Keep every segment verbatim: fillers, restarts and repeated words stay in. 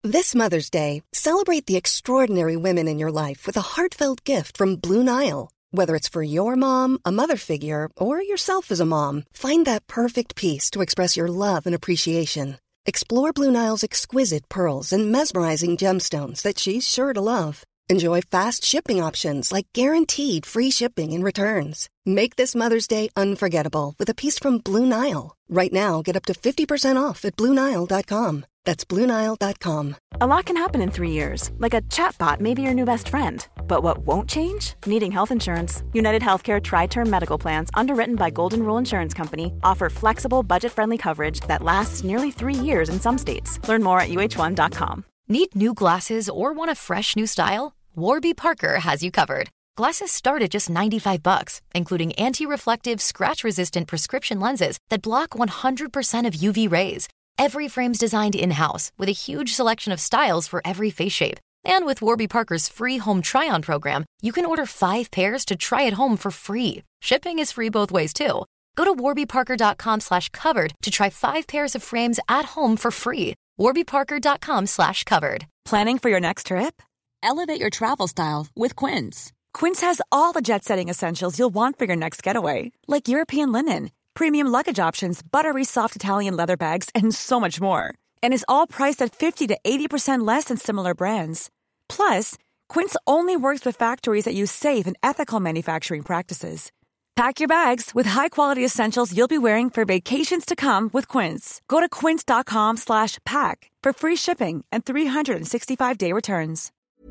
This Mother's Day, celebrate the extraordinary women in your life with a heartfelt gift from Blue Nile. Whether it's for your mom, a mother figure, or yourself as a mom, find that perfect piece to express your love and appreciation. Explore Blue Nile's exquisite pearls and mesmerizing gemstones that she's sure to love. Enjoy fast shipping options like guaranteed free shipping and returns. Make this Mother's Day unforgettable with a piece from Blue Nile. Right now, get up to fifty percent off at Blue Nile dot com. That's Blue Nile dot com. A lot can happen in three years, like a chatbot may be your new best friend. But what won't change? Needing health insurance. United Healthcare Tri-Term Medical Plans, underwritten by Golden Rule Insurance Company, offer flexible, budget-friendly coverage that lasts nearly three years in some states. Learn more at U H one dot com. Need new glasses or want a fresh new style? Warby Parker has you covered. Glasses start at just ninety-five bucks, including anti-reflective, scratch-resistant prescription lenses that block one hundred percent of U V rays. Every frame's designed in-house with a huge selection of styles for every face shape. And with Warby Parker's free home try-on program, you can order five pairs to try at home for free. Shipping is free both ways, too. Go to warbyparker.com slash covered to try five pairs of frames at home for free. warbyparker.com slash covered. Planning for your next trip? Elevate your travel style with Quince. Quince has all the jet-setting essentials you'll want for your next getaway, like European linen, premium luggage options, buttery soft Italian leather bags, and so much more. And is all priced at fifty to eighty percent less than similar brands. Plus, Quince only works with factories that use safe and ethical manufacturing practices. Pack your bags with high-quality essentials you'll be wearing for vacations to come with Quince. Go to quince.com slash pack for free shipping and three hundred sixty-five day returns.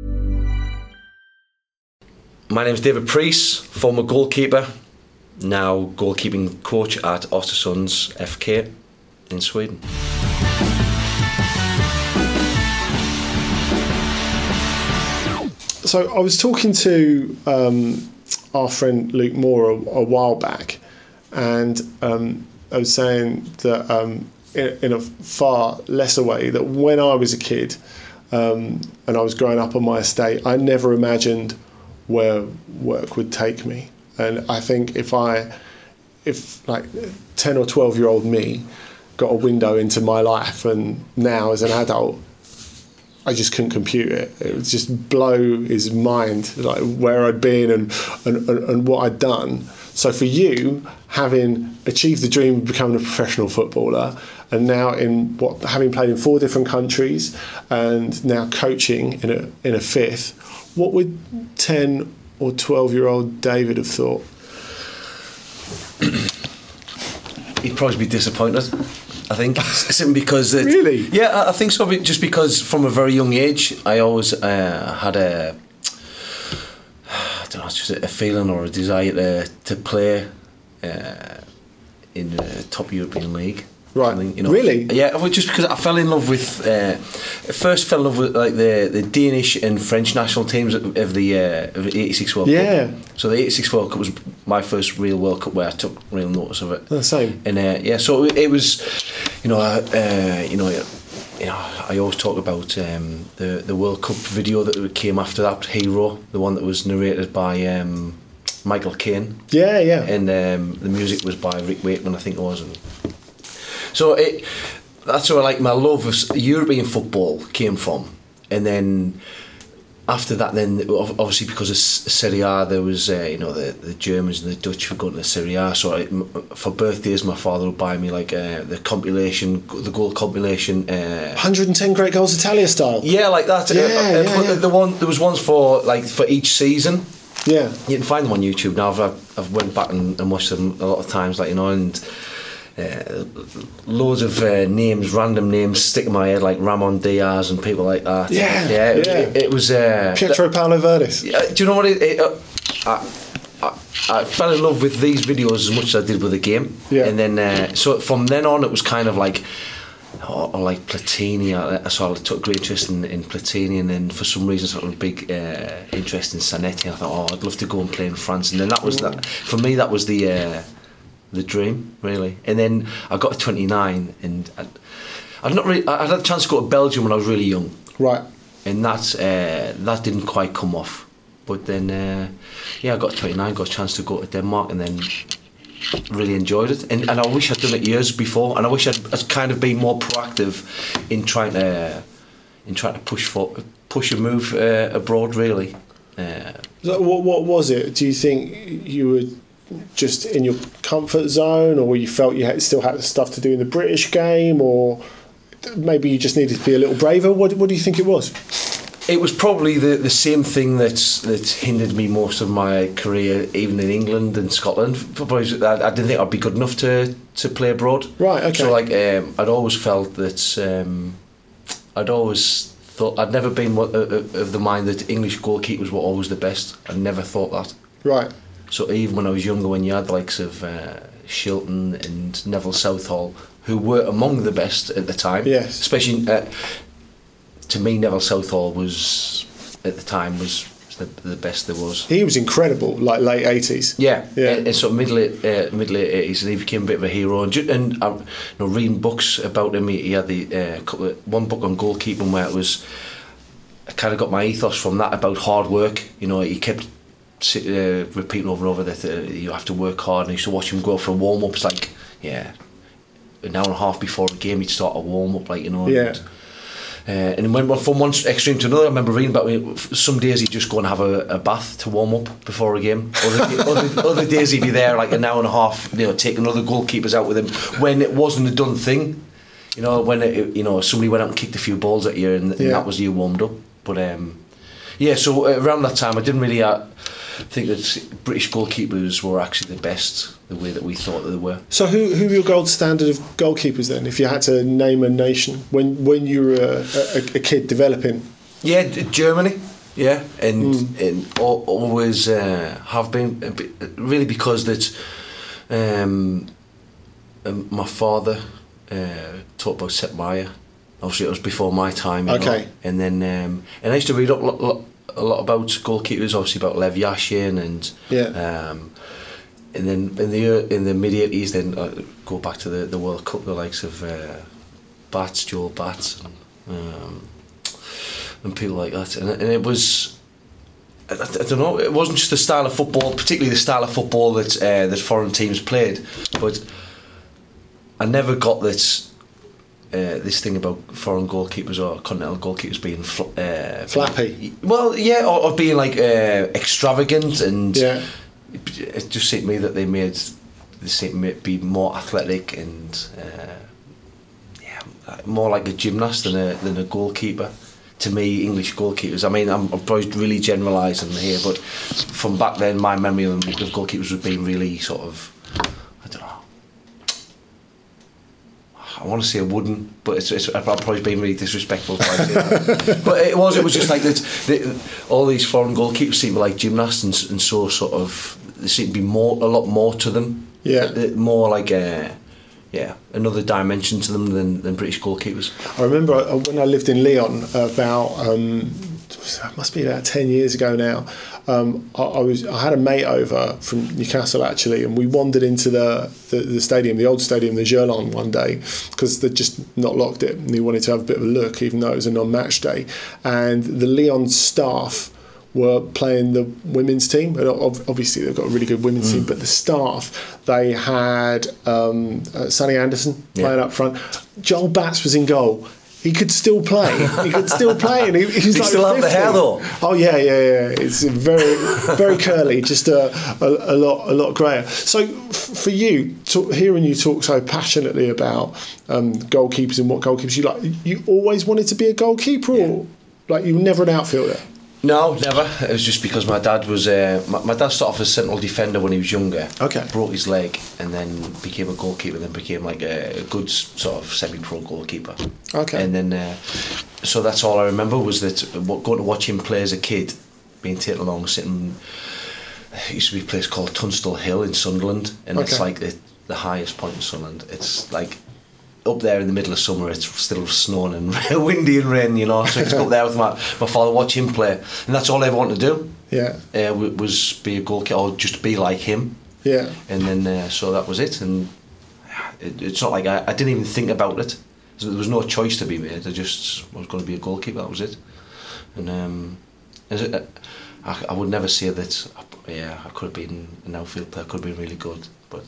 My name is David Preece, former goalkeeper, now goalkeeping coach at Östersunds F K in Sweden. So I was talking to um, our friend Luke Moore a, a while back, and um, I was saying that um, in, in a far lesser way, that when I was a kid um, and I was growing up on my estate, I never imagined where work would take me. And I think if I, if like ten or twelve year old me got a window into my life, and now as an adult, I just couldn't compute it. It would just blow his mind, like where I'd been and, and, and what I'd done. So for you, having achieved the dream of becoming a professional footballer, and now in what having played in four different countries, and now coaching in a in a fifth, what would ten or twelve year old David have thought? He'd probably be disappointed, I think, simply because it, really, yeah, I think so. Just because from a very young age, I always uh, had a, I don't know, just a feeling or a desire to to play uh, in the top European league. Right. You know, really? Yeah, well, just because I fell in love with, uh, first fell in love with like the, the Danish and French national teams of the uh, of the eighty-six World yeah. Cup. So the eighty-six World Cup was my first real World Cup where I took real notice of it. The same. And uh, yeah, so it was, you know, uh, you know, you know, I always talk about um, the the World Cup video that came after that, Hero, the one that was narrated by um, Michael Caine. Yeah, yeah. And um, the music was by Rick Wakeman, I think it was. And so it, that's where like my love of European football came from. And then after that, then obviously because of Serie A, there was uh, you know the, the Germans and the Dutch were going to the Serie A. So I, for birthdays, my father would buy me like uh, the compilation, the goal compilation. Uh, one hundred ten great goals Italia style. Yeah, like that. Yeah, uh, yeah, uh, yeah. The one there was ones for like for each season. Yeah, you can find them on YouTube now. I've I've went back and, and watched them a lot of times, like you know, and. Uh, loads of uh, names, random names stick in my head, like Ramon Diaz and people like that. Yeah, yeah. It, yeah. it, it was uh, Pietro Paolo Verdis. Uh, do you know what? It, it, uh, I, I, I fell in love with these videos as much as I did with the game. Yeah. And then, uh, so from then on, it was kind of like, or, or like Platini. I, so I took great interest in, in Platini, and then for some reason, sort of a big uh, interest in Zanetti. I thought, oh, I'd love to go and play in France. And then that was that. For me, that was the. Uh, the dream, really. And then I got to twenty-nine, and I, I'd not really. I had a chance to go to Belgium when I was really young, right? And that's uh, that didn't quite come off. But then, uh, yeah, I got to twenty-nine, got a chance to go to Denmark, and then really enjoyed it. And, and I wish I'd done it years before, and I wish I'd, I'd kind of been more proactive in trying to, in trying to push for push a move uh, abroad. Really. Uh, so what what was it? Do you think you were just in your comfort zone, or you felt you had, still had stuff to do in the British game, or maybe you just needed to be a little braver? What what do you think it was? It was probably the, the same thing that's that's hindered me most of my career, even in England and Scotland. Probably, I, I didn't think I'd be good enough to, to play abroad. Right. Okay. So like, um, I'd always felt that um, I'd always thought I'd never been of, of the mind that English goalkeepers were always the best. I never thought that. Right. So even when I was younger, when you had the likes of uh, Shilton and Neville Southall, who were among the best at the time, yes, especially. Uh, To me, Neville Southall was at the time was the, the best there was. He was incredible, like late eighties. Yeah, yeah. And, and sort of middle uh, middle eighties, and he became a bit of a hero. And, and uh, you know, reading books about him, he, he had the uh, couple of, one book on goalkeeping where it was. I kind of got my ethos from that about hard work. You know, he kept uh, repeating over and over that uh, you have to work hard. And I used to watch him go for warm ups, like yeah, an hour and a half before the game, he'd start a warm up, like you know. Yeah. And, Uh, and went from one extreme to another. I remember reading about it. Some days he'd just go and have a, a bath to warm up before a game. Other, other, other days he'd be there like an hour and a half, you know, taking other goalkeepers out with him when it wasn't a done thing. You know, when it, you know somebody went out and kicked a few balls at you, and, and yeah. that was you warmed up. But um, yeah, so around that time, I didn't really uh, think that British goalkeepers were actually the best, the way that we thought that they were. So who who were your gold standard of goalkeepers then, if you had to name a nation when when you were a, a, a kid developing? Yeah, Germany. Yeah, and mm. and always uh, have been really because that um, my father uh, taught about Sepp Maier. Obviously, it was before my time. You okay. know? And then um, and I used to read up lo- lo- a lot about goalkeepers. Obviously, about Lev Yashin and yeah. Um, and then in the in the mid eighties, then uh, go back to the, the World Cup, the likes of uh, Bats, Joel Bats, and, um, and people like that. And, and it was, I, I don't know, it wasn't just the style of football, particularly the style of football that uh, that foreign teams played, but I never got this uh, this thing about foreign goalkeepers or continental goalkeepers being fl- uh, flappy. Being, well, yeah, or, or being like uh, extravagant and. Yeah. It just seemed to me that they made they seemed to be more athletic and uh, yeah, more like a gymnast than a than a goalkeeper. To me, English goalkeepers. I mean, I'm, I'm probably really generalising here, but from back then, my memory of, of goalkeepers was being really sort of, I don't know. I want to say wooden, but it's, it's I've probably been really disrespectful. But it was it was just like that. All these foreign goalkeepers seem to be like gymnasts, and, and so sort of there seemed to be more, a lot more to them. Yeah, more like a, yeah, another dimension to them than, than British goalkeepers. I remember when I lived in Lyon about um, it must be about ten years ago now. Um, I, I was I had a mate over from Newcastle actually, and we wandered into the, the, the stadium, the old stadium, the Gerland, one day because they'd just not locked it, and he wanted to have a bit of a look, even though it was a non-match day. And the Lyon staff were playing the women's team, and obviously they've got a really good women's mm. team. But the staff, they had um, uh, Sonny Anderson playing yeah. up front. Joel Bats was in goal. He could still play. He could still play, and he, he's he like still have the hair though. Oh yeah, yeah, yeah. It's very, very curly, just a, a, a lot, a lot grayer. So f- for you, to, hearing you talk so passionately about um, goalkeepers and what goalkeepers you like, you always wanted to be a goalkeeper, or yeah. like you were never an outfielder? No, never. It was just because my dad was uh, my, my dad started off as a central defender when he was younger. Okay. Broke his leg and then became a goalkeeper. Then became like a, a good sort of semi-pro goalkeeper. Okay. And then uh, so that's all I remember was that going to watch him play as a kid, being taken along, sitting. It used to be a place called Tunstall Hill in Sunderland, and okay. it's like the, the highest point in Sunderland. It's like. Up there in the middle of summer, it's still snowing and windy and rain, you know. So I just go up there with my, my father, watch him play, and that's all I ever wanted to do. Yeah, uh, was be a goalkeeper or just be like him. Yeah, and then uh, so that was it. And it, it's not like I, I didn't even think about it. So there was no choice to be made. I just was going to be a goalkeeper. That was it. And um, it, I, I would never say that. Yeah, I could have been an outfield player. I could have been really good, but.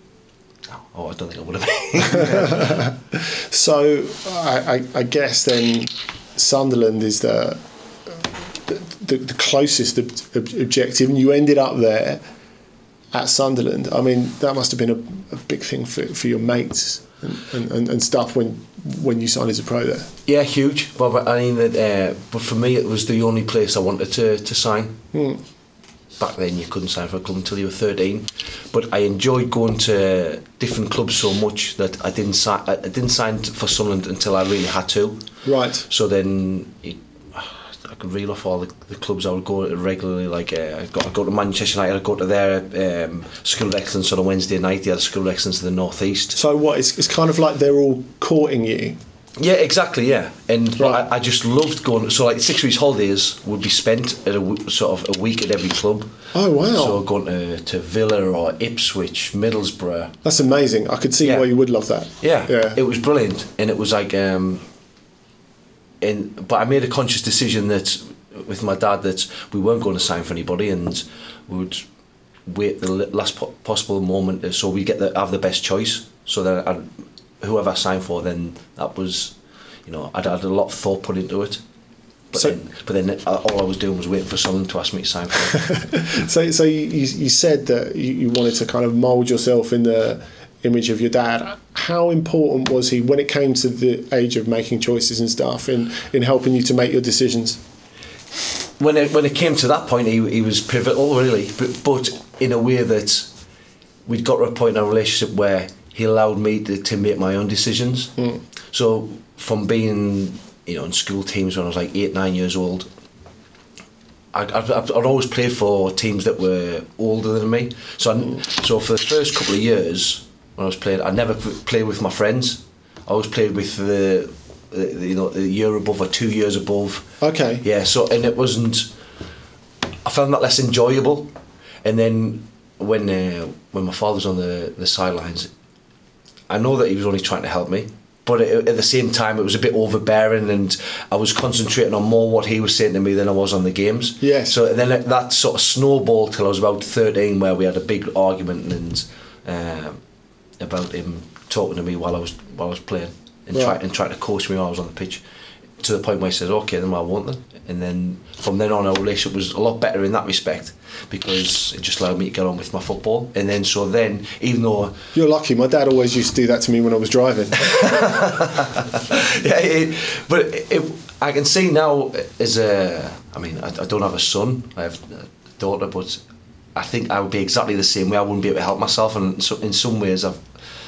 Oh, I don't think I would have been. So, I, I, I guess then, Sunderland is the the, the closest ob- ob- objective, and you ended up there at Sunderland. I mean, that must have been a, a big thing for, for your mates and, and, and stuff when when you signed as a pro there. Yeah, huge. But I mean, uh, but for me, it was the only place I wanted to to sign. Hmm. Back then, you couldn't sign for a club until you were thirteen. But I enjoyed going to different clubs so much that I didn't sign. I didn't sign for Sunderland until I really had to. Right. So then, it, I could reel off all the, the clubs I would go to regularly. Like uh, I'd, go, I'd go to Manchester United. I'd go to their um, School of Excellence on a Wednesday night. They had a School of Excellence in the North East. So what? It's, it's kind of like they're all courting you. Yeah, exactly. Yeah, and Right. I, I just loved going. So like six weeks holidays would be spent at a w- sort of a week at every club. Oh wow. So going to, to Villa or Ipswich, Middlesbrough. That's amazing. I could see Yeah. why you would love that. Yeah, Yeah. it was brilliant, and it was like, um, and but I made a conscious decision that with my dad that we weren't going to sign for anybody, and we would wait the last po- possible moment so we get the have the best choice. So that I'd, whoever I signed for, then that was, you know, I'd had a lot of thought put into it. But So- then, but then all I was doing was waiting for someone to ask me to sign for it. So, so you, you said that you, you wanted to kind of mould yourself in the image of your dad. How important was he when it came to the age of making choices and stuff in, in helping you to make your decisions? When it when it came to that point, he he was pivotal, really. But, but in a way that we'd got to a point in our relationship where he allowed me to, to make my own decisions. Mm. So from being, you know, in school teams when I was like eight, nine years old, I'd, I'd, I'd always played for teams that were older than me. So I, so for the first couple of years when I was playing, I never p- played with my friends. I always played with the, the you know the year above or two years above. Okay. Yeah. So and it wasn't. I found that less enjoyable. And then when uh, when my father was on the the sidelines, I know that he was only trying to help me, but at, at the same time it was a bit overbearing, and I was concentrating on more what he was saying to me than I was on the games. Yes. So then it, that sort of snowballed till I was about thirteen, where we had a big argument and um, about him talking to me while I was while I was playing and Right. trying and trying to coach me while I was on the pitch, to the point where he says, "Okay, then I won't then." And then from then on, our relationship was a lot better in that respect, because it just allowed me to get on with my football. And then so then, even though You're lucky. My dad always used to do that to me when I was driving. yeah, it, but it, it, I can see now as a, I mean, I, I don't have a son, I have a daughter, but I think I would be exactly the same way. I wouldn't be able to help myself, and so in some ways, I've,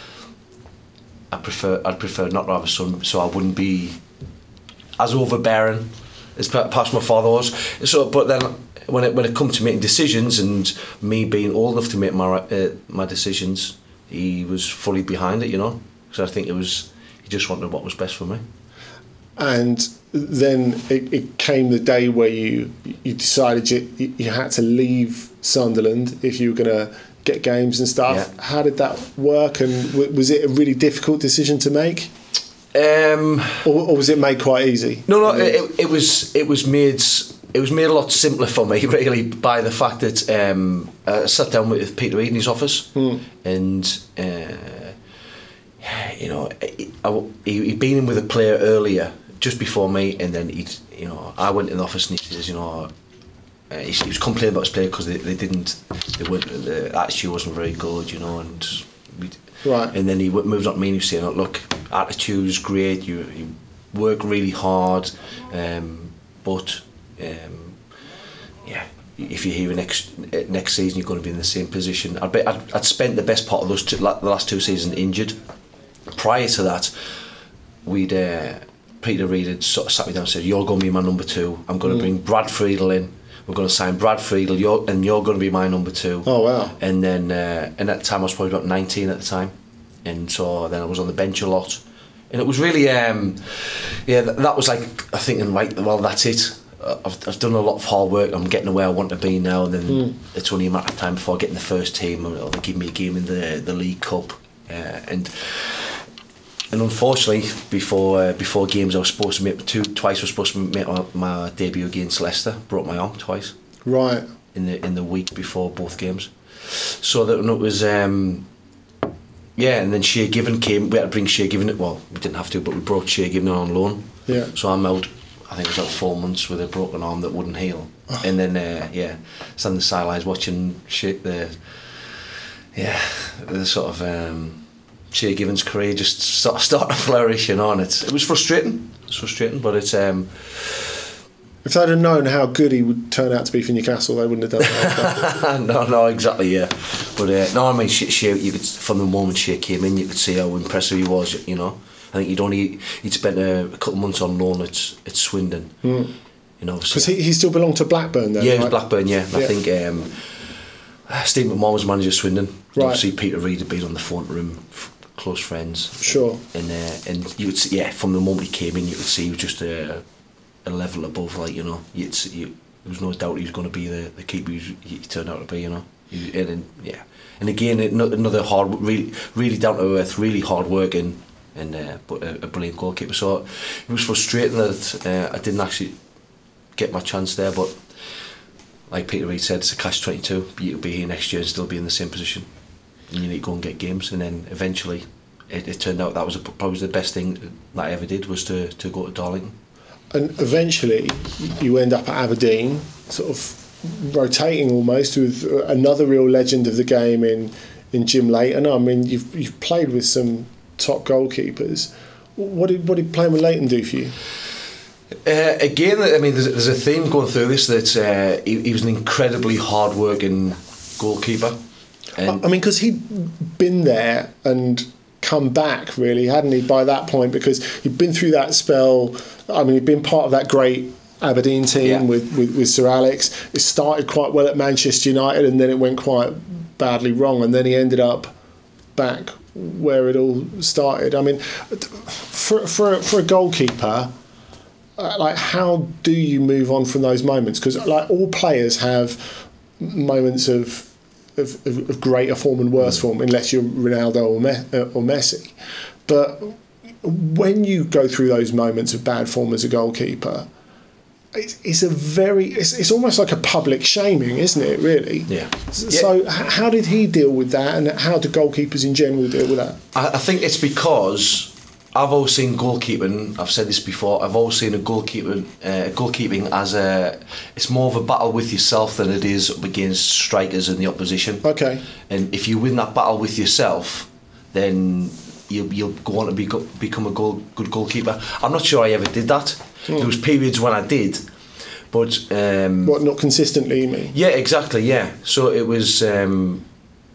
I prefer, I'd prefer not to have a son, so I wouldn't be as overbearing as perhaps my father was. So, but then when it when it comes to making decisions and me being old enough to make my uh, my decisions, he was fully behind it, you know, because I think it was. He just wanted what was best for me. And then it, it came the day where you you decided you, you had to leave Sunderland if you were going to get games and stuff. Yeah. How did that work, and w- was it a really difficult decision to make, Um, or, or was it made quite easy? no, no, it, it was it was made it was made a lot simpler for me, really, by the fact that um, I sat down with Peter Reid in his office, Hmm. and uh, you know, I, he, he'd been in with a player earlier, just before me, and then he, you know, I went in the office and he says, you know, uh, he, he was complaining about his player because they, they didn't, they weren't, the attitude wasn't very good, you know, and we, Right. and then he w- moved on to me and he was saying, look, attitude's great, you, you work really hard, um, but um, yeah, if you're here next next season, you're going to be in the same position. I'd, be, I'd, I'd spent the best part of those two, the last two seasons injured. Prior to that, we'd uh, Peter Reid had sort of sat me down and said, "You're going to be my number two. I'm going to bring Brad Friedel in. We're going to sign Brad Friedel. You're, and you're going to be my number two." Oh wow! And then, uh, and at the time I was probably about nineteen at the time, and so then I was on the bench a lot, and it was really, um, yeah, that, that was like I thinking, right, well, that's it. I've, I've done a lot of hard work. I'm getting to where I want to be now, and then mm. it's only a matter of time before I get in the first team, or they give me a game in the the League Cup, uh, and. And unfortunately, before uh, before games, I was supposed to make two twice. I was supposed to make my, my debut against Leicester. Broke my arm twice. Right. In the in the week before both games, so that it was um, yeah. And then Shea Given came. We had to bring Shea Given. Well, we didn't have to, but we brought Shea Given on loan. Yeah. So I'm out I think it was about four months with a broken arm that wouldn't heal, and then uh, yeah, stand on the sidelines watching shit the yeah the sort of um, Shea Given's career just start start to flourish, you know, and it's it was frustrating. It's frustrating, but it's. Um, If they'd have known how good he would turn out to be for Newcastle, they wouldn't have done that. no, no, exactly, yeah. But uh, no, I mean, Shea, you could from the moment Shea came in, you could see how impressive he was. You know, I think he'd only he'd spent a, a couple of months on loan at at Swindon. Mm. You know, because he, he still belonged to Blackburn then. Yeah, right? he was Blackburn. Yeah, and yeah. I think um, Steve McMahon was manager of Swindon. Right. Obviously, Peter Reid had been on the phone to him, close friends. Sure. And uh, and you would see, yeah, from the moment he came in, you could see he was just a. a level above, like, you know, it's, you, there was no doubt he was going to be the, the keeper he, he turned out to be, you know. He, and, and yeah, and again, another hard, really, really down to earth, really hard working, and uh, but a, a brilliant goalkeeper. So it was frustrating that uh, I didn't actually get my chance there. But like Peter Reid said, it's a catch twenty-two. You'll be here next year and still be in the same position, and you need to go and get games. And then eventually, it, it turned out that was a, probably the best thing that I ever did was to to go to Darlington. And eventually you end up at Aberdeen, sort of rotating almost with another real legend of the game in, in Jim Leighton. I mean, you've you've played with some top goalkeepers. What did what did playing with Leighton do for you? Uh, again, I mean, there's, there's a theme going through this that uh, he, he was an incredibly hard-working goalkeeper. And I mean, because he'd been there and come back, really, hadn't he, by that point? Because he'd been through that spell. I mean, he'd been part of that great Aberdeen team yeah. with, with, with Sir Alex. It started quite well at Manchester United, and then it went quite badly wrong, and then he ended up back where it all started. I mean, for for for a goalkeeper, uh, like, how do you move on from those moments? Because like all players have moments of Of, of, of greater form and worse form, unless you're Ronaldo or, Me- uh, or Messi. But when you go through those moments of bad form as a goalkeeper, it's, it's a very, it's, it's almost like a public shaming, isn't it, really? Yeah. So yeah. H- how did he deal with that, and how do goalkeepers in general deal with that? I, I think it's because I've always seen goalkeeping, I've said this before, I've always seen a goalkeeper, uh, goalkeeping as a, it's more of a battle with yourself than it is up against strikers and the opposition. Okay. And if you win that battle with yourself, then you'll, you'll go on to be, become a goal, good goalkeeper. I'm not sure I ever did that. Mm. There was periods when I did, but... Um, what, not consistently, you mean? Yeah, exactly, yeah. So it was... Um,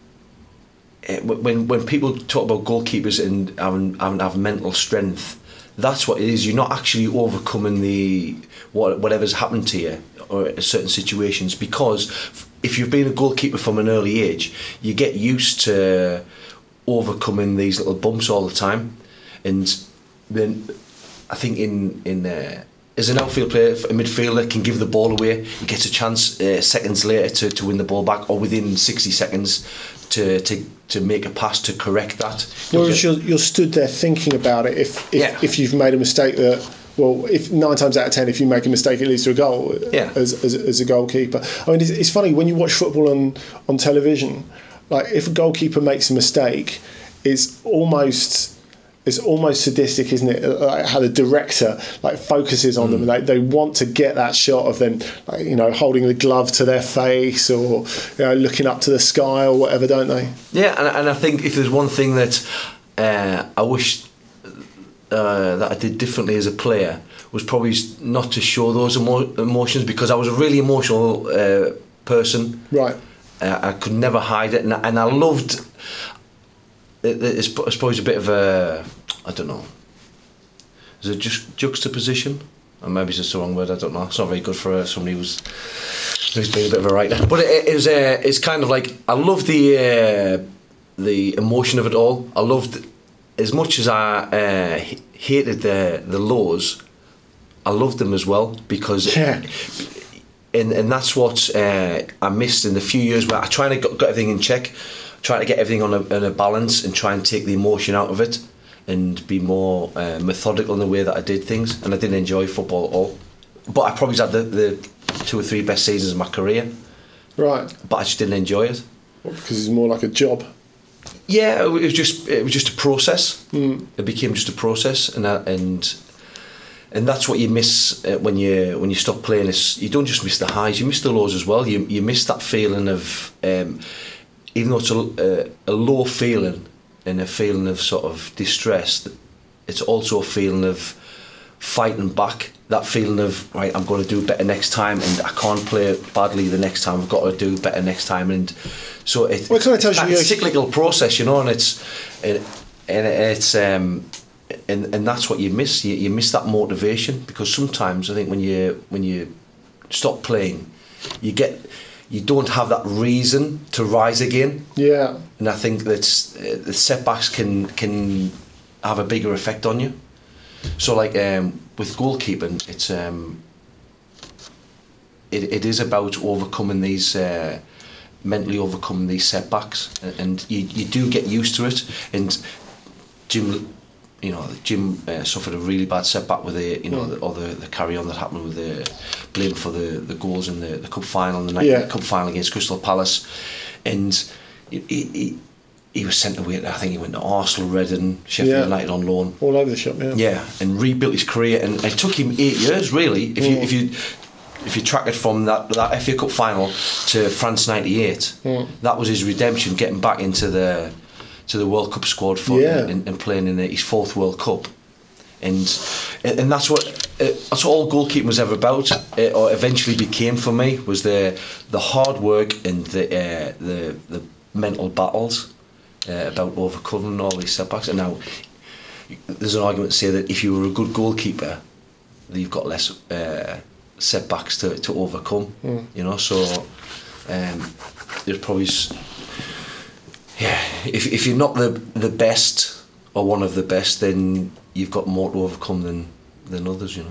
When when people talk about goalkeepers and having, having have mental strength, that's what it is. You're not actually overcoming the what whatever's happened to you or certain situations, because if you've been a goalkeeper from an early age, you get used to overcoming these little bumps all the time, and then I think in in uh, as an outfield player, a midfielder can give the ball away. He gets a chance uh, seconds later to, to win the ball back, or within sixty seconds to to, to make a pass to correct that. Whereas you're, you're stood there thinking about it. If if, yeah. if you've made a mistake, that well, if nine times out of ten, if you make a mistake, it leads to a goal. Yeah. As, as as a goalkeeper, I mean, it's, it's funny when you watch football on on television. Like, if a goalkeeper makes a mistake, it's almost. It's almost sadistic, isn't it? Like how the director like focuses on mm. them, and they, they want to get that shot of them, like, you know, holding the glove to their face, or, you know, looking up to the sky or whatever, don't they? Yeah, and, and I think if there's one thing that uh, I wish uh, that I did differently as a player, was probably not to show those emo- emotions, because I was a really emotional uh, person. Right. Uh, I could never hide it, and, and I loved. It's, I suppose, a bit of a, I don't know, is it just juxtaposition? Or maybe it's just the wrong word, I don't know. It's not very good for uh, somebody who's who's been a bit of a writer. But it, it is, uh, it's kind of like, I love the uh, the emotion of it all. I loved, as much as I uh, hated the the lows, I loved them as well, because yeah. and and that's what uh, I missed in the few years where I tried to got, got everything in check. Trying to get everything on a, on a balance and try and take the emotion out of it and be more uh, methodical in the way that I did things, and I didn't enjoy football at all. But I probably had the, the two or three best seasons of my career. Right. But I just didn't enjoy it. What, because it's more like a job? Yeah, it was just it was just a process. Mm. It became just a process, and I, and and that's what you miss uh, when you when you stop playing. Is you don't just miss the highs, you miss the lows as well. You you miss that feeling of, um, even though it's a, a, a low feeling and a feeling of sort of distress, it's also a feeling of fighting back. That feeling of, right, I'm going to do better next time, and I can't play badly the next time. I've got to do better next time, and so it, well, it's that cyclical process, you know, and it's it, and it's um and and that's what you miss. You, you miss that motivation, because sometimes I think when you when you stop playing, you get you don't have that reason to rise again. Yeah, and I think that uh, the setbacks can can have a bigger effect on you. So like um, with goalkeeping, it's um, it, it is about overcoming these uh, mentally overcoming these setbacks, and, and you, you do get used to it. And Jim, you know, Jim uh, suffered a really bad setback with the you know mm. the, or the, the carry on that happened with the blame for the, the goals in the, the cup final, the night yeah. cup final against Crystal Palace, and he. he He was sent away. I think he went to Arsenal, Reading, Sheffield yeah. United on loan. All over the shop, yeah. Yeah, and rebuilt his career, and it took him eight years really. If you mm. if you if you track it from that that F A Cup final to France ninety-eight, mm. that was his redemption, getting back into the to the World Cup squad for yeah. and, and playing in the, his fourth World Cup, and and that's what uh, that's what all goalkeeping was ever about, uh, or eventually became for me, was the the hard work and the uh, the the mental battles. Uh, about overcoming all these setbacks. And now there's an argument to say that if you were a good goalkeeper, that you've got less uh, setbacks to, to overcome. Mm. You know, so um, there's probably yeah. If if you're not the the best or one of the best, then you've got more to overcome than than others. You know.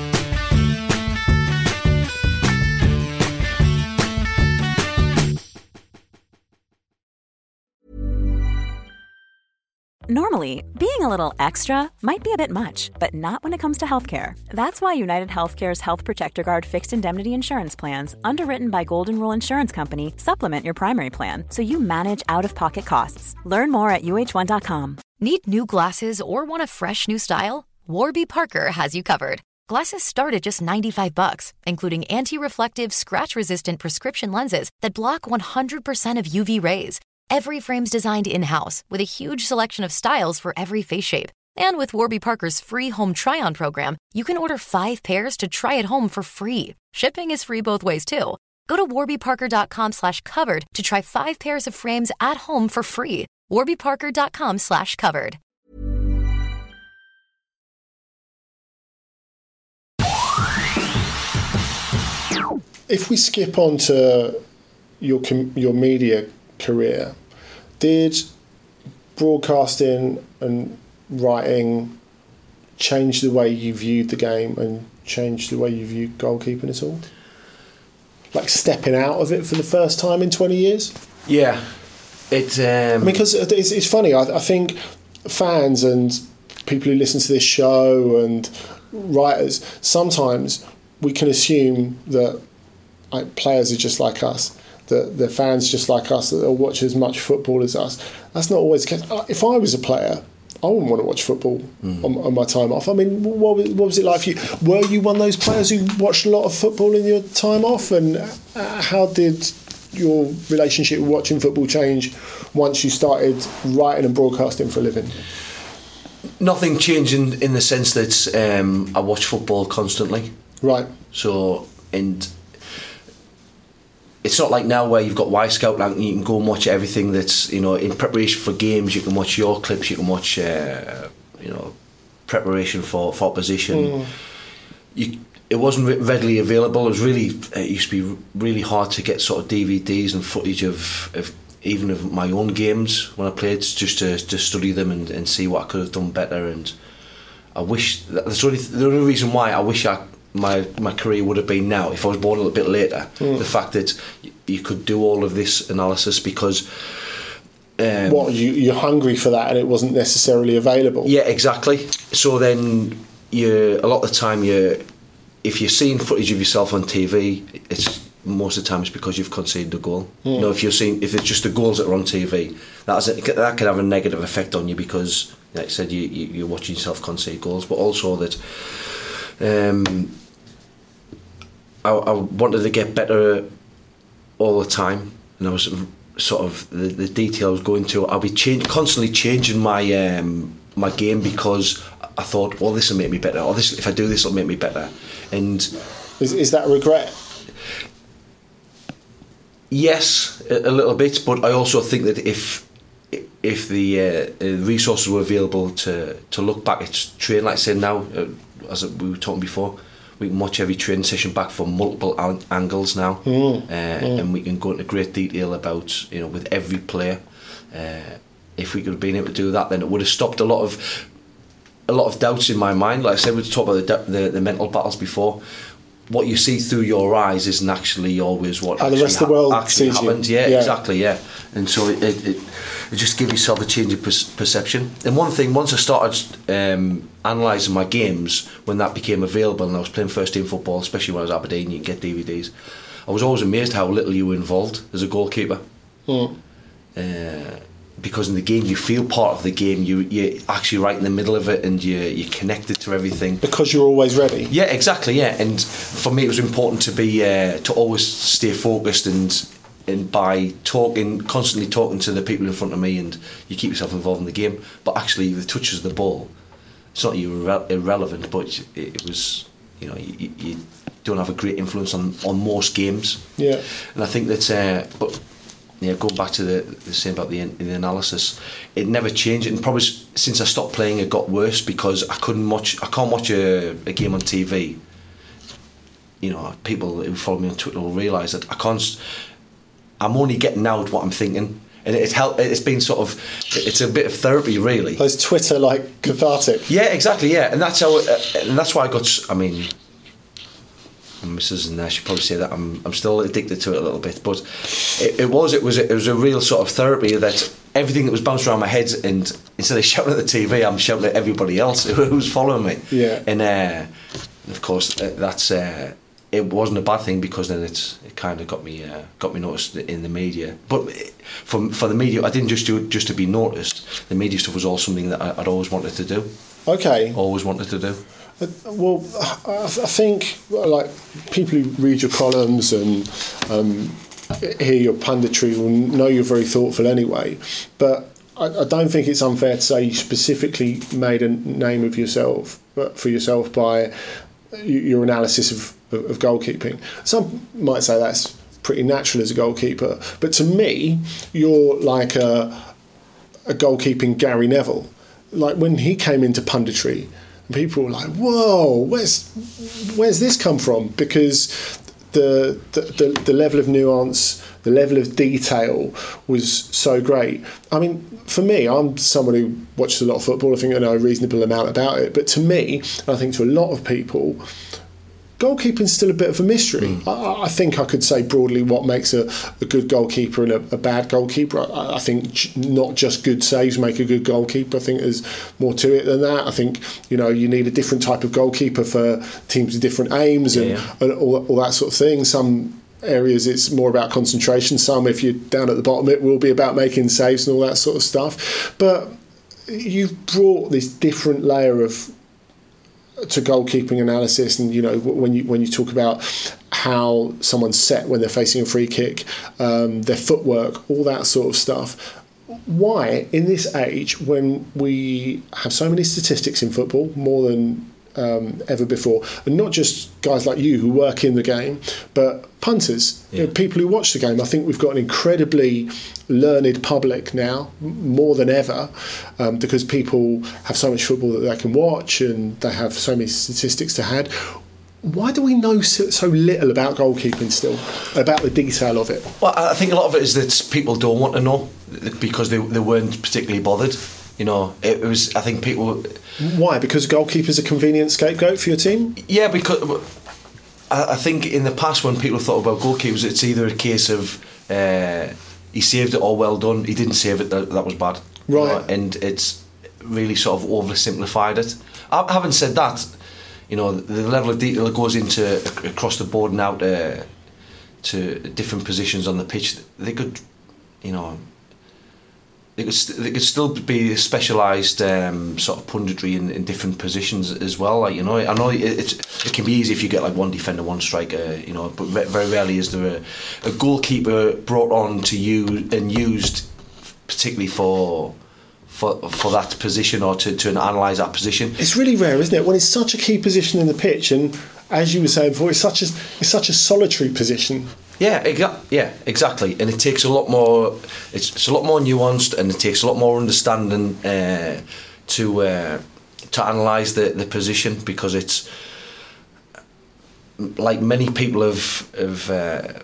Normally, being a little extra might be a bit much, but not when it comes to healthcare. That's why United Healthcare's Health Protector Guard fixed indemnity insurance plans, underwritten by Golden Rule Insurance Company, supplement your primary plan so you manage out-of-pocket costs. Learn more at U H one dot com. Need new glasses or want a fresh new style? Warby Parker has you covered. Glasses start at just ninety-five bucks, including anti-reflective, scratch-resistant prescription lenses that block one hundred percent of U V rays. Every frame's designed in-house with a huge selection of styles for every face shape. And with Warby Parker's free home try-on program, you can order five pairs to try at home for free. Shipping is free both ways, too. Go to warbyparker.com slash covered to try five pairs of frames at home for free. warbyparker.com slash covered. If we skip on to your com- your media career, did broadcasting and writing change the way you viewed the game and change the way you viewed goalkeeping at all? Like stepping out of it for the first time in twenty years? Yeah. It, um... I mean, because it's, it's funny, I, I think fans and people who listen to this show and writers, sometimes we can assume that like, players are just like us, that the fans just like us, that they'll watch as much football as us. That's not always the case. If I was a player, I wouldn't want to watch football mm. on, on my time off. I mean, what was, what was it like for you? Were you one of those players who watched a lot of football in your time off? And how did your relationship with watching football change once you started writing and broadcasting for a living? Nothing changed in, in the sense that um, I watch football constantly. Right. So, and it's not like now where you've got Y-Scout and you can go and watch everything that's, you know, in preparation for games. You can watch your clips, you can watch, uh, you know, preparation for, for opposition. Mm. You, it wasn't readily available. It was really, it used to be really hard to get sort of D V Ds and footage of, of even of my own games when I played, just to, to study them and, and see what I could have done better. And I wish, that's the only, the only reason why I wish I my my career would have been now if I was born a little bit later. Mm. The fact that you could do all of this analysis, because um, what you you're hungry for that and it wasn't necessarily available. Yeah, exactly. So then you a lot of the time you if you're seeing footage of yourself on T V, it's most of the time it's because you've conceded a goal. Mm. You know, if you're seeing if it's just the goals that are on T V, that's a, that can have a negative effect on you, because like I said, you, you you're watching yourself concede goals, but also that Um, I, I wanted to get better all the time, and I was sort of the, the detail I was going to. I'll be change, constantly changing my um, my game because I thought, well, this will make me better, or this if I do this, will make me better. And is is that a regret? Yes, a, a little bit, but I also think that if if the uh, resources were available to to look back at training, like I said now, uh, as we were talking before. We can watch every training session back from multiple an- angles now, mm, uh, mm. and we can go into great detail about, you know, with every player. Uh, if we could have been able to do that, then it would have stopped a lot of a lot of doubts in my mind. Like I said, we talked about the, the the mental battles before. What you see through your eyes isn't actually always what oh, actually, the rest of the world ha- actually sees happened. You. Yeah, yeah, exactly. Yeah, and so it, it, it, it just gives yourself a change of per- perception. And one thing, once I started um, analysing my games, when that became available, and I was playing first team football, especially when I was at Aberdeen, you can get D V Ds. I was always amazed how little you were involved as a goalkeeper. Mm. Uh, because in the game you feel part of the game, you you're actually right in the middle of it, and you you're connected to everything. Because you're always ready. Yeah, exactly. Yeah, and for me it was important to be uh, to always stay focused, and and by talking constantly talking to the people in front of me, and you keep yourself involved in the game. But actually, the touches of the ball, it's not you irre- irrelevant, but it, it was, you know, you, you don't have a great influence on, on most games. Yeah, and I think that, uh, but. Yeah, going back to the, the same about the, the analysis, it never changed, and probably since I stopped playing, it got worse because I couldn't watch. I can't watch a, a game on T V. You know, people who follow me on Twitter will realise that I can't. I'm only getting out what I'm thinking, and it's helped. It's been sort of. It's a bit of therapy, really. Those Twitter like cathartic. Yeah, exactly. Yeah, and that's how. Uh, and that's why I got. I mean. Missus and I should probably say that I'm I'm still addicted to it a little bit, but it, it was it was it was a real sort of therapy, that everything that was bouncing around my head, and instead of shouting at the T V, I'm shouting at everybody else who's following me. Yeah. And uh, of course that's uh, it wasn't a bad thing, because then it's it kind of got me uh, got me noticed in the media. But for for the media, I didn't just do it just to be noticed. The media stuff was all something that I, I'd always wanted to do. Okay. Always wanted to do. Well, I think like people who read your columns and um, hear your punditry will know you're very thoughtful anyway. But I, I don't think it's unfair to say you specifically made a name of yourself, but for yourself by your analysis of, of goalkeeping. Some might say that's pretty natural as a goalkeeper, but to me, you're like a, a goalkeeping Gary Neville. Like when he came into punditry, people were like, "Whoa, where's where's this come from?" Because the, the the the level of nuance, the level of detail was so great. I mean, for me, I'm someone who watches a lot of football. I think I know a reasonable amount about it. But to me, and I think to a lot of people, goalkeeping's still a bit of a mystery. Mm. I, I think I could say broadly what makes a, a good goalkeeper and a, a bad goalkeeper. I, I think not just good saves make a good goalkeeper. I think there's more to it than that. I think, you know, you need a different type of goalkeeper for teams with different aims and, yeah, yeah. and all, all that sort of thing. Some areas it's more about concentration. Some, if you're down at the bottom, it will be about making saves and all that sort of stuff. But you've brought this different layer of to goalkeeping analysis, and you know when you when you talk about how someone's set when they're facing a free kick, um, their footwork, all that sort of stuff. Why, in this age when we have so many statistics in football, more than um, ever before, and not just guys like you who work in the game, but punters, yeah. you know, people who watch the game. I think we've got an incredibly learned public now, more than ever, um, because people have so much football that they can watch and they have so many statistics to add. Why do we know so, so little about goalkeeping still, about the detail of it? Well, I think a lot of it is that people don't want to know because they they weren't particularly bothered. You know, it was. I think people. Why? Because goalkeeper's a convenient scapegoat for your team? Yeah, because I, I think in the past when people thought about goalkeepers, it's either a case of uh, he saved it or well done. He didn't save it. That, that was bad. Right. You know, and it's really sort of oversimplified it. I, having said that, you know, the level of detail that goes into across the board and out to, to different positions on the pitch, they could, you know, There could, st- there could still be specialised um, sort of punditry in, in different positions as well. Like, you know, I know it, it's, it can be easy if you get like one defender, one striker, you know, but very rarely is there a, a goalkeeper brought on to use and used particularly for for for that position or to, to analyse that position. It's really rare, isn't it? When it's such a key position in the pitch, and as you were saying before, it's such a it's such a solitary position. Yeah, exa- yeah, exactly, and it takes a lot more. It's, it's a lot more nuanced, and it takes a lot more understanding uh, to uh, to analyse the, the position, because it's like many people have have uh,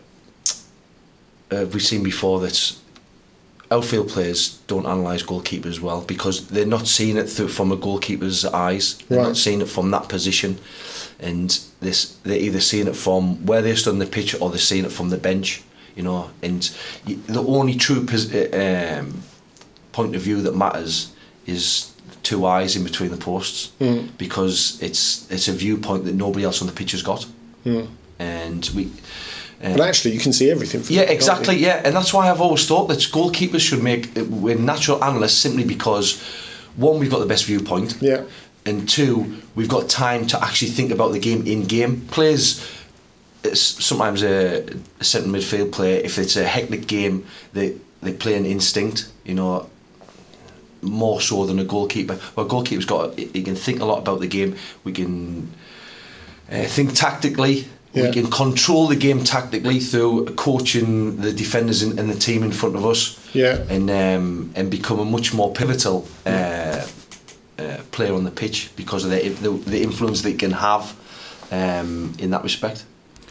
uh, we've seen before that outfield players don't analyse goalkeepers well, because they're not seeing it through from a goalkeeper's eyes. They're Right. not seeing it from that position, and this they're either seeing it from where they stood on the pitch or they're seeing it from the bench. You know, and y- the only true pos- uh, um, point of view that matters is two eyes in between the posts, Mm. because it's it's a viewpoint that nobody else on the pitch has got, Mm. and we. Um, But actually, you can see everything from yeah, that, can't exactly. you? Yeah, and that's why I've always thought that goalkeepers should make we're natural analysts, simply because one, we've got the best viewpoint, Yeah. and two, we've got time to actually think about the game in game. Players, it's sometimes a, a centre midfield player, if it's a hectic game, they they play an instinct, you know, more so than a goalkeeper. Well, a goalkeeper's got he can think a lot about the game. We can uh, think tactically. Yeah. We can control the game tactically through coaching the defenders and, and the team in front of us, Yeah. and um, and become a much more pivotal uh, uh, player on the pitch because of the the, the influence they can have um, in that respect.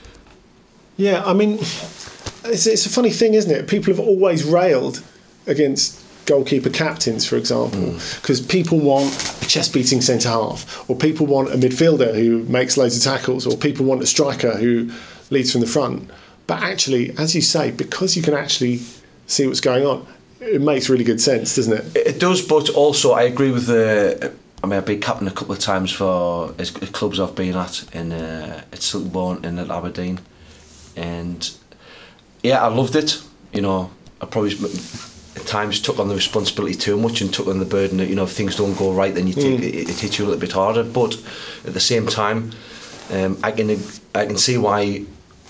Yeah, I mean, it's, it's a funny thing, isn't it? People have always railed against goalkeeper captains, for example, because mm. people want a chest-beating centre-half, or people want a midfielder who makes loads of tackles, or people want a striker who leads from the front. But actually, as you say, because you can actually see what's going on, it makes really good sense, doesn't it? It does, but also I agree with the... I mean, I've been captain a couple of times for as clubs I've been at, in uh, at Silverbourne and at Aberdeen, and yeah, I loved it. You know, I probably at times took on the responsibility too much and took on the burden that, you know, if things don't go right, then you take, mm. it, it hits you a little bit harder. But at the same time, um, I can I can see why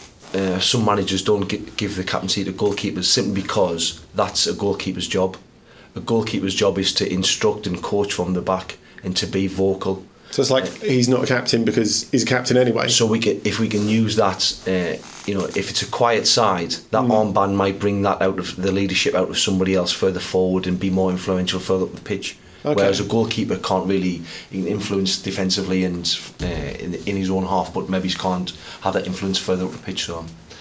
uh, some managers don't give, give the captaincy to goalkeepers, simply because that's a goalkeeper's job. A goalkeeper's job is to instruct and coach from the back and to be vocal. So it's like he's not a captain because he's a captain anyway. So we can, if we can use that, uh, you know, if it's a quiet side, that mm. armband might bring that out of the leadership out of somebody else further forward and be more influential further up the pitch. Okay. Whereas a goalkeeper can't really influence defensively and uh, in, in his own half, but maybe he can't have that influence further up the pitch. So,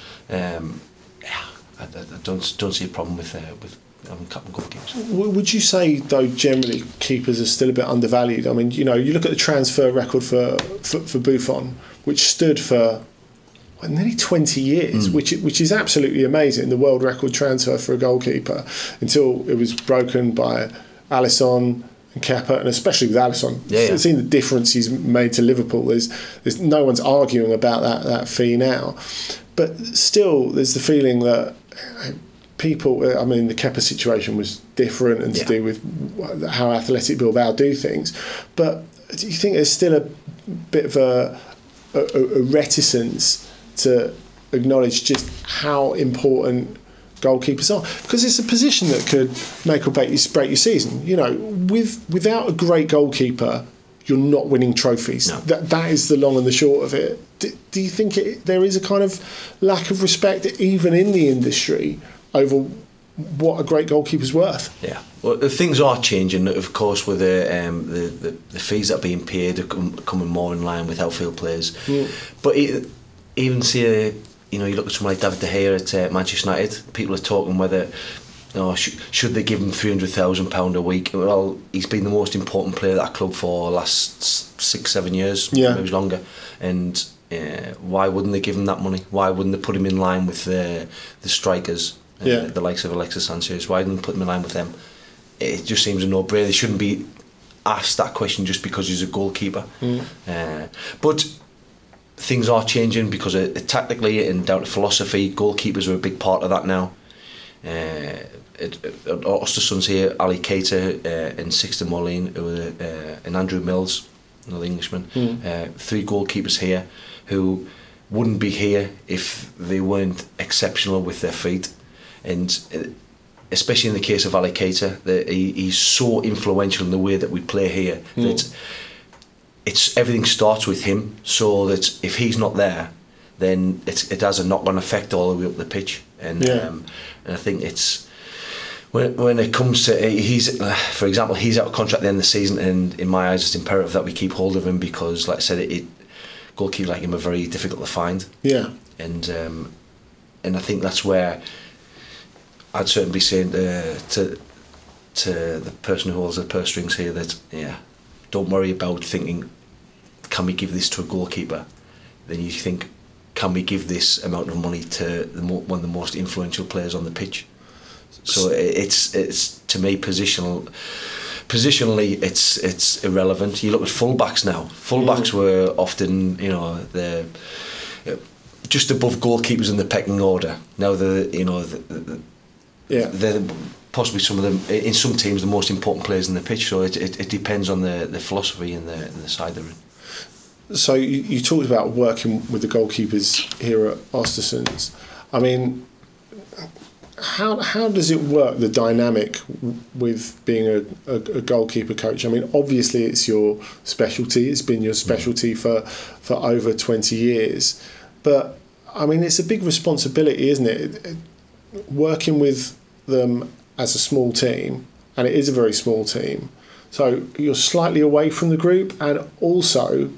um, yeah, I, I don't don't see a problem with uh, with. Captain goalkeepers. Would you say, though, generally keepers are still a bit undervalued? I mean, you know, you look at the transfer record for for, for Buffon, which stood for well, nearly twenty years, mm. which which is absolutely amazing. The world record transfer for a goalkeeper, until it was broken by Alisson and Kepa, and especially with Alisson. Yeah, yeah. Seeing the difference he's made to Liverpool, there's there's no one's arguing about that that fee now, but still, there's the feeling that. People, I mean, the Kepa situation was different and to yeah. do with how Athletic Bilbao do things. But do you think there's still a bit of a, a, a reticence to acknowledge just how important goalkeepers are? Because it's a position that could make or break your, break your season. You know, with without a great goalkeeper, you're not winning trophies. No. That that is the long and the short of it. Do, do you think it, there is a kind of lack of respect, even in the industry, over what a great goalkeeper's worth? Yeah, well, the things are changing, of course, with the um, the, the, the fees that are being paid are com- coming more in line with outfield players. Mm. But it, even see, uh, you know, you look at someone like David De Gea at uh, Manchester United. People are talking whether, you know, sh- should they give him three hundred thousand pound a week? Well, he's been the most important player at that club for the last six, seven years, yeah. maybe longer, and. Uh, why wouldn't they give him that money? Why wouldn't they put him in line with the the strikers? Uh, yeah. The likes of Alexis Sanchez, why didn't they put him in line with them? It just seems a no-brainer. They shouldn't be asked that question just because he's a goalkeeper. Mm. Uh, but things are changing because uh, tactically and down to philosophy, goalkeepers are a big part of that now. Uh, it, it, Östersunds here, Ali Keita uh, and Sixten Moline, uh, and Andrew Mills, another Englishman. Mm. Uh, three goalkeepers here who wouldn't be here if they weren't exceptional with their feet. And especially in the case of Ali Keita, that he, he's so influential in the way that we play here mm. that it's everything starts with him. So that if he's not there, then it's, it has a knock-on effect all the way up the pitch. And, yeah. um, and I think it's when when it comes to he's uh, for example he's out of contract at the end of the season, and in my eyes it's imperative that we keep hold of him, because like I said, it, it goalkeepers like him are very difficult to find. Yeah. And um, and I think that's where I'd certainly be saying uh, to to the person who holds the purse strings here that yeah, don't worry about thinking, can we give this to a goalkeeper? Then you think, can we give this amount of money to the mo- one of the most influential players on the pitch? So it's it's to me positional. Positionally, it's it's irrelevant. You look at fullbacks now. Fullbacks mm. were often, you know, the just above goalkeepers in the pecking order. Now the you know the, the, yeah they're possibly some of them in some teams the most important players in the pitch. So it it, it depends on the, the philosophy and the and the side they're in. So you, you talked about working with the goalkeepers here at Östersunds. I mean, how how does it work, the dynamic with being a, a, a goalkeeper coach? I mean, obviously it's your specialty. It's been your specialty for, for over twenty years. But, I mean, it's a big responsibility, isn't it? Working with them as a small team, and it is a very small team. So you're slightly away from the group, and also,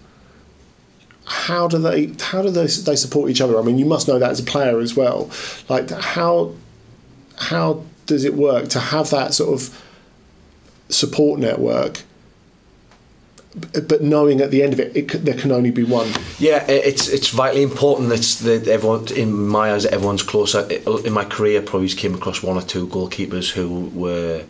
how do they how do they, they support each other? I mean, you must know that as a player as well. Like, how how does it work to have that sort of support network, but knowing at the end of it, it there can only be one? Yeah, it's it's vitally important that that everyone, in my eyes, everyone's closer. In my career, I probably came across one or two goalkeepers who were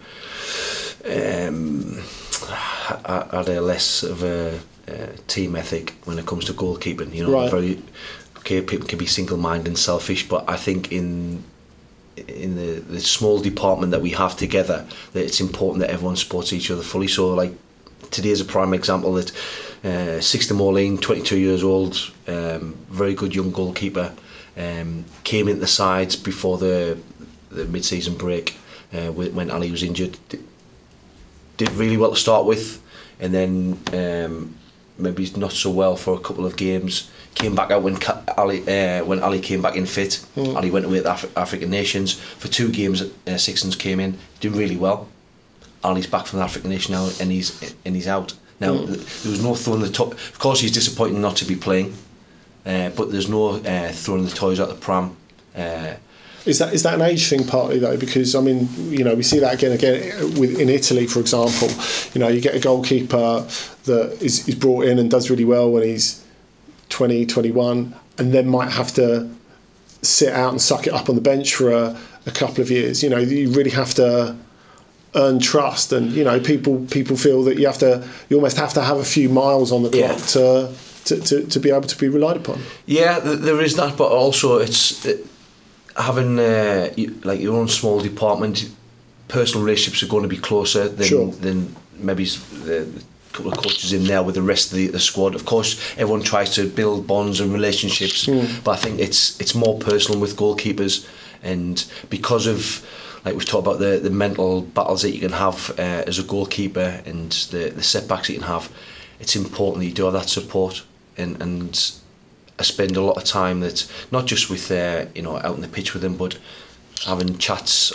um, had a less of a uh, team ethic when it comes to goalkeeping. You know, right. very okay. People can be single-minded and selfish, but I think in in the, the small department that we have together, that it's important that everyone supports each other fully. So like today is a prime example that uh, Sixten Moline, twenty-two years old, um, very good young goalkeeper, um, came into the sides before the the mid-season break uh, when Ali was injured. Did really well to start with, and then um, maybe not so well for a couple of games. Came back out when Ali uh, when Ali came back in fit. Mm. Ali went away to the Af- African nations for two games. Uh, Sixtens came in, did really well. Ali's back from the African nation now, and he's and he's out now. Mm. There was no throwing the to- Of course, he's disappointed not to be playing, uh, but there's no uh, throwing the toys out the pram. Uh, Is that is that an age thing partly though? Because I mean, you know, we see that again again with in Italy, for example. You know, you get a goalkeeper that is, is brought in and does really well when he's twenty, twenty-one, and then might have to sit out and suck it up on the bench for a, a couple of years. You know, you really have to earn trust, and you know, people people feel that you have to, you almost have to have a few miles on the clock yeah. to, to, to to be able to be relied upon. Yeah, there is that, but also it's. It, having uh, like your own small department, personal relationships are going to be closer than sure. than maybe the, the couple of coaches in there with the rest of the, the squad. Of course, everyone tries to build bonds and relationships, mm. but I think it's it's more personal with goalkeepers, and because of like we've talked about the, the mental battles that you can have uh, as a goalkeeper and the, the setbacks that you can have, it's important that you do have that support and and. I spend a lot of time that's not just with uh, you know out on the pitch with them, but having chats.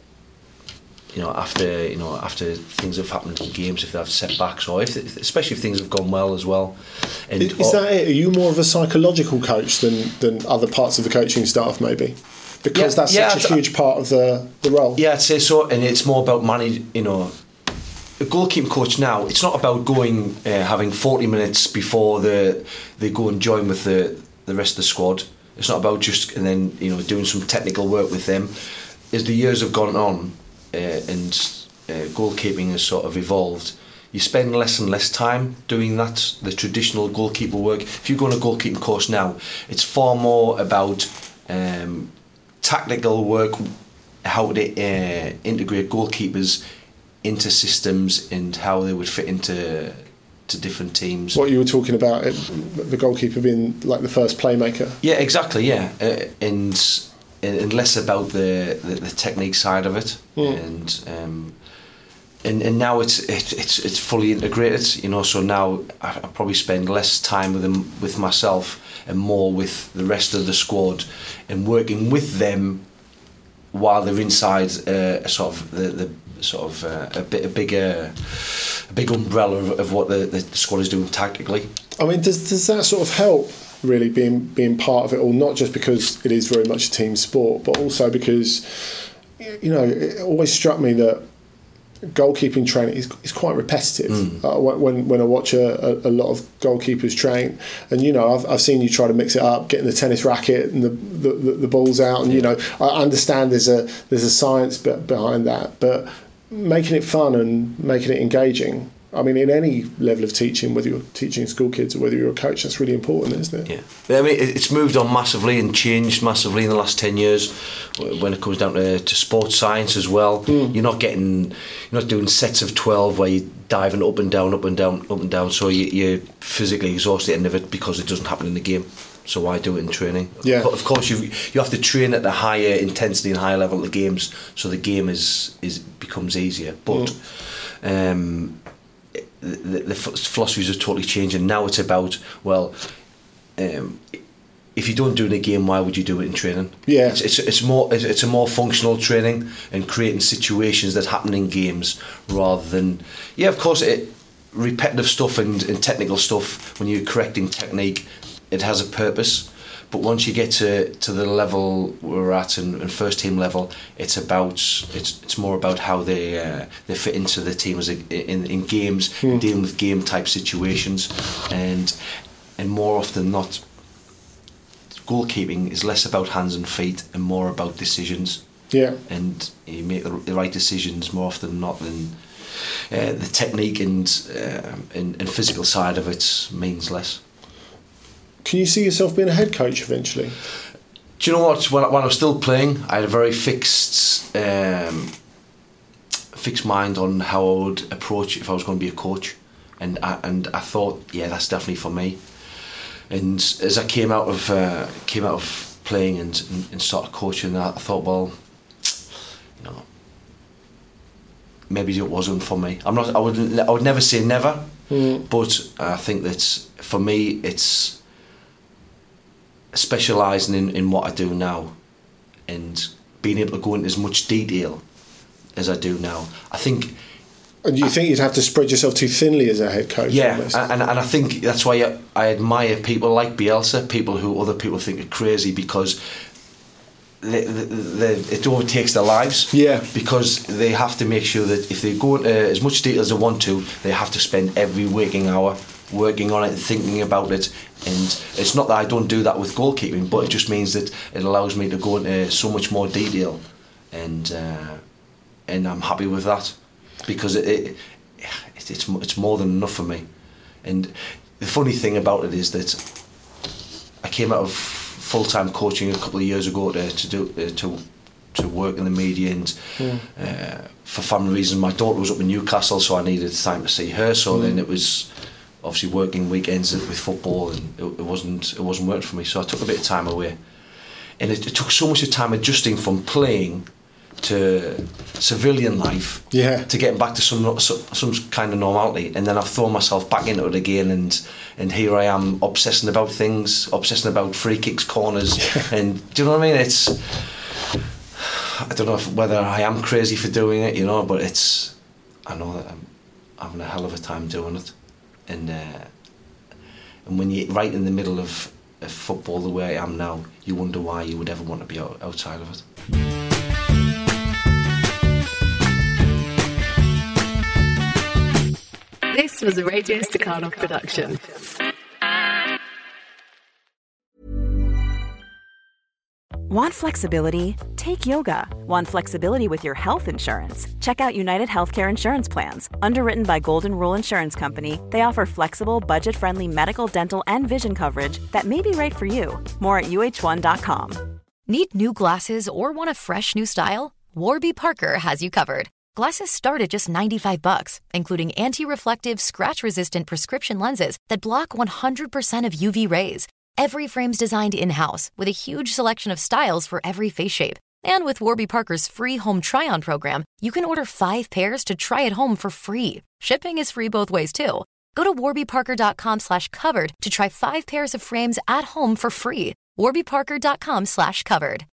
You know, after you know after things have happened in games, if they have setbacks, or if especially if things have gone well as well. And is, is that it? Are you more of a psychological coach than, than other parts of the coaching staff, maybe? Because yeah, that's yeah, such a huge part of the, the role. Yeah, I'd say so, and it's more about managing. You know, a goalkeeping coach now, it's not about going uh, having forty minutes before the they go and join with the the rest of the squad. It's not about just and then you know doing some technical work with them. As the years have gone on uh, and uh, goalkeeping has sort of evolved, you spend less and less time doing that, the traditional goalkeeper work. If you go on a goalkeeping course now, it's far more about um, tactical work how to uh, integrate goalkeepers into systems and how they would fit into to different teams. What you were talking about, it, the goalkeeper being like the first playmaker. Yeah, exactly. Yeah, uh, and and less about the, the, the technique side of it, mm. and um, and and now it's it, it's it's fully integrated. You know, so now I, I probably spend less time with them with myself and more with the rest of the squad, and working with them while they're inside uh, sort of the, the sort of uh, a bit a bigger a big umbrella of, of what the, the squad is doing tactically. I mean, does does that sort of help really being being part of it all? Not just because it is very much a team sport, but also because, you know, it always struck me that goalkeeping training is, is quite repetitive. Mm. Uh, when when I watch a, a, a lot of goalkeepers train, and you know, I've I've seen you try to mix it up, getting the tennis racket and the the, the, the balls out, and yeah. you know, I understand there's a there's a science bit behind that, but making it fun and making it engaging. I mean, in any level of teaching, whether you're teaching school kids or whether you're a coach, that's really important, isn't it? Yeah, I mean, it's moved on massively and changed massively in the last ten years. When it comes down to, to sports science as well, mm. you're not getting, you're not doing sets of twelve where you're diving up and down, up and down, up and down. So you, you're physically exhausted at the end of it because it doesn't happen in the game. So why do it in training? Yeah. But of course, you you have to train at the higher intensity and higher level of the games, so the game is is becomes easier. But mm. um, the, the philosophies are totally changing. Now it's about, well, um, if you don't do it in a game, why would you do it in training? Yeah. It's it's, it's more it's, it's a more functional training and creating situations that happen in games rather than yeah, of course, it repetitive stuff and, and technical stuff when you're correcting technique. It has a purpose, but once you get to, to the level we're at and, and first team level, it's about it's it's more about how they uh, they fit into the team as a, in in games, mm. dealing with game type situations, and and more often than not, goalkeeping is less about hands and feet and more about decisions. Yeah, and you make the, the right decisions more often than not than uh, the technique and, uh, and and physical side of it means less. Can you see yourself being a head coach eventually? Do you know what? When, when I was still playing, I had a very fixed, um, fixed mind on how I would approach if I was going to be a coach, and I, and I thought, yeah, that's definitely for me. And as I came out of uh, came out of playing and, and, and started coaching, I, I thought, well, you know, maybe it wasn't for me. I'm not. I would. I would never say never, mm. but I think that for me, it's specialising in, in what I do now and being able to go into as much detail as I do now. I think. And you I, think you'd have to spread yourself too thinly as a head coach? Yeah, and, and I think that's why I, I admire people like Bielsa, people who other people think are crazy because they, they, they, it overtakes their lives. Yeah. Because they have to make sure that if they go into as much detail as they want to, they have to spend every waking hour working on it and thinking about it. And it's not that I don't do that with goalkeeping, but it just means that it allows me to go into so much more detail, and uh, and I'm happy with that because it, it, it it's it's more than enough for me. And the funny thing about it is that I came out of full-time coaching a couple of years ago to to do uh, to to work in the media, and mm. uh, for family reasons, my daughter was up in Newcastle, so I needed time to see her. So mm. then it was obviously working weekends with football, and it, it wasn't it wasn't working for me. So I took a bit of time away, and it, it took so much of time adjusting from playing to civilian life, yeah, to getting back to some some kind of normality. And then I've thrown myself back into it again, and and here I am obsessing about things, obsessing about free kicks, corners, yeah. And do you know what I mean? It's I don't know if, whether I am crazy for doing it, you know, but it's I know that I'm having a hell of a time doing it. And uh, and when you're right in the middle of, of football the way I am now, you wonder why you would ever want to be out, outside of it. This was a Radio Staccato production. Want flexibility? Take yoga. Want flexibility with your health insurance? Check out United Healthcare Insurance Plans. Underwritten by Golden Rule Insurance Company, they offer flexible, budget-friendly medical, dental, and vision coverage that may be right for you. More at U H one dot com. Need new glasses or want a fresh new style? Warby Parker has you covered. Glasses start at just ninety-five bucks, including anti-reflective, scratch-resistant prescription lenses that block one hundred percent of U V rays. Every frame's designed in-house with a huge selection of styles for every face shape. And with Warby Parker's free home try-on program, you can order five pairs to try at home for free. Shipping is free both ways, too. Go to warbyparker.com slash covered to try five pairs of frames at home for free. warbyparker.com slash covered.